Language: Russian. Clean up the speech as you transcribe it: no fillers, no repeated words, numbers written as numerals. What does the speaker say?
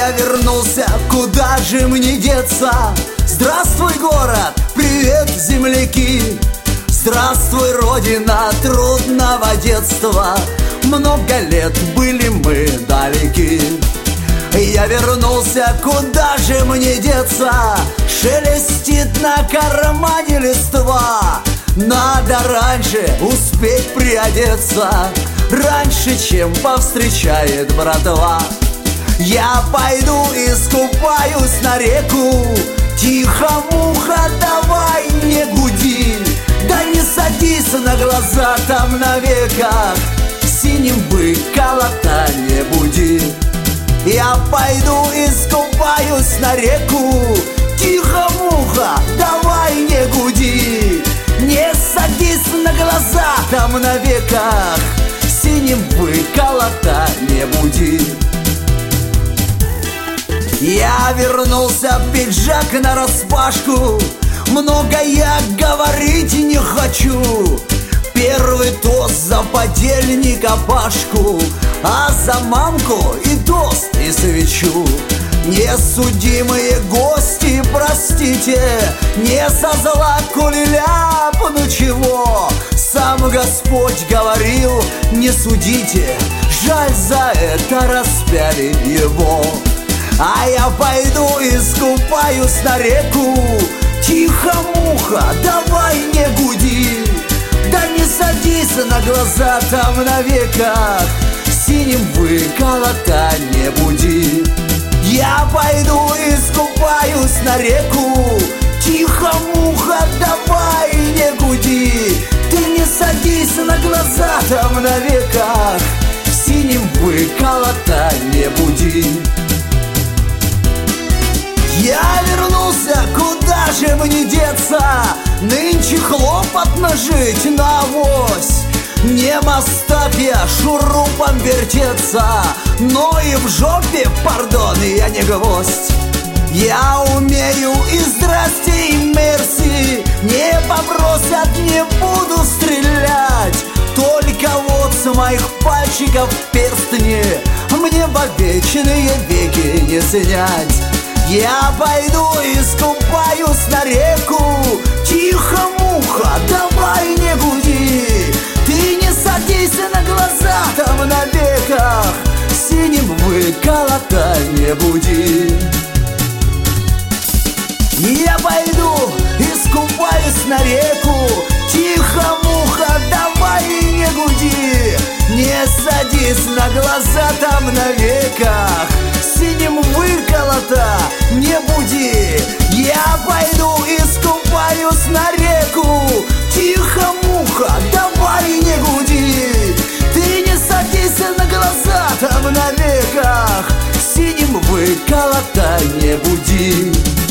Я вернулся, куда же мне деться? Здравствуй, город, привет, земляки! Здравствуй, родина трудного детства! Много лет были мы далеки. Я вернулся, куда же мне деться? Шелестит на кармане листва. Надо раньше успеть приодеться, раньше, чем повстречает братва. Я пойду искупаюсь на реку. Тихо, муха, давай не гуди. Да не садись на глаза там на веках, синим быколота не буди. Я пойду искупаюсь на реку. Тихо, муха, давай не гуди. Не садись на глаза там на веках, синим быколота не буди. Я вернулся, пиджак нараспашку. Много я говорить не хочу. Первый тост за подельника Пашку, а за мамку и тост, и свечу. Несудимые гости, простите, не со зла коли ляпну чего. Сам Господь говорил, не судите, жаль, за это распяли его. А я пойду искупаюсь на реку. Тихо, муха, давай не гуди. Да не садись на глаза там на веках, синим выколота не буди. Я пойду искупаюсь на реку. Тихо, муха, давай не гуди. Ты не садись на глаза там на веках, синим выколота не буди. Я вернулся, куда же мне деться? Нынче хлопотно жить на авось. Не мостак я шурупом вертеться, но и в жопе, пардон, я не гвоздь. Я умею и здрасте, и мерси. Не попросят, не буду стрелять. Только вот с моих пальчиков перстни мне во вечные веки не снять. Я пойду искупаюсь на реку. Тихо, муха, давай не гуди. Ты не садись на глаза там на веках, синим выколота не буди. Я пойду искупаюсь на реку. Тихо, муха, давай не гуди. Не садись на глаза там на веках, синим выколота не буди. Я пойду искупаюсь на реку. Тихо, муха, давай не гуди. Ты не садись на глаза там на веках, синим выколота не буди.